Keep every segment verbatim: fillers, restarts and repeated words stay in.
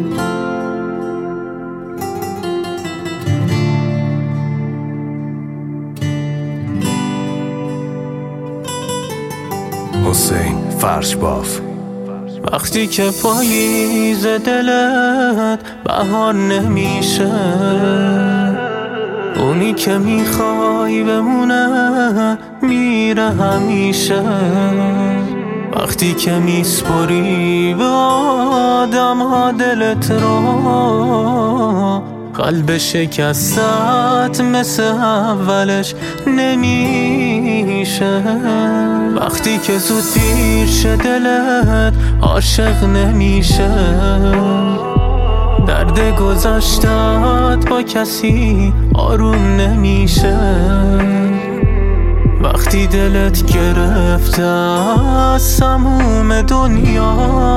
حسین فرشباف. وقتی که پاییز دلت بهار نمیشه، اونی که میخوای بمونه میره همیشه. وقتی که میسپری به آدم ها دلت رو، قلب شکستت مثل اولش نمیشه. وقتی که زود پیر شه دلت عاشق نمیشه، درد گذشتت با کسی آروم نمیشه. وقتی دلت گرفته از سموم دنیا،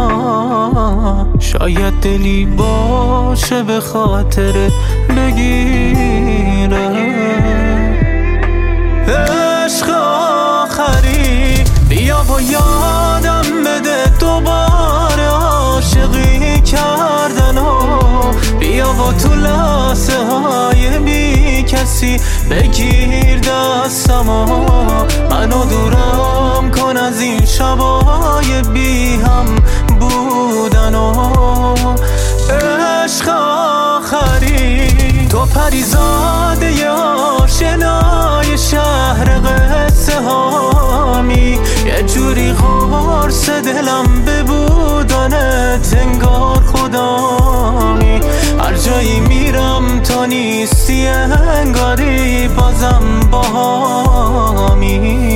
شاید دلی باشه به خاطرت بگیره. عشق آخری بیا و یادم بده دوباره عاشقی کردن و بیا و تو لحظه های بی کسی بگیر دستمو، منو دورم کن از این شبای بی هم بودن و عشق آخری. تو پریزاده ی آشنای شهر قصه هامی، یه جوری قرص دلم به بودنت انگار خدامی. هر جایی میرم تو نیستی انگاری بازم باهامی.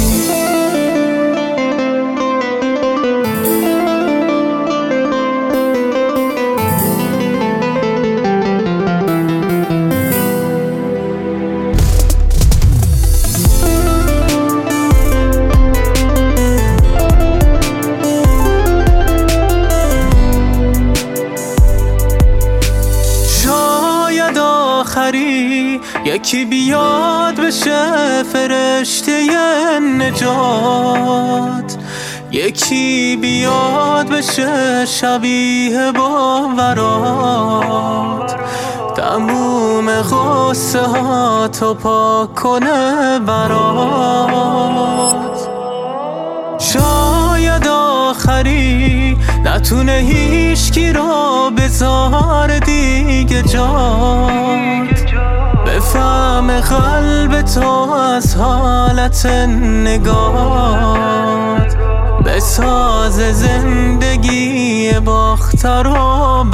یکی بیاد بشه فرشته نجات، یکی بیاد بشه شبیه باورات، تموم غصه ها تو پاک کنه برات. شاید آخری نتونه هیچکی رو بذاره دیگه جات، بفهم قلب تو از حالت نگات، بساز زندگی باختر و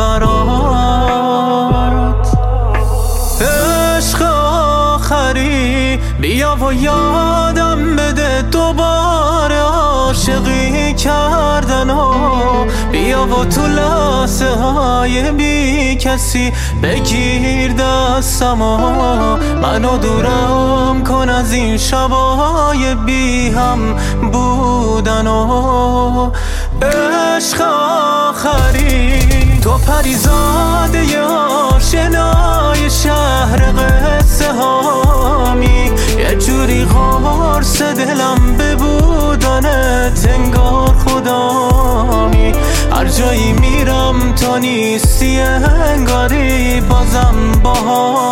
برات. عشق آخری بیا و یادم بده دوباره عاشقی کردن و بیا و تو لحظه های بی کسی بگیر دستمو، منو دورم کن از این شبای بی هم بودن و عشق آخری. تو پریزاده ی آشنای شهر قصه هامی، یه جوری قرص دلم به بودنت انگار خدامی. هر جایی میرم تو نیستی انگاری بازم باها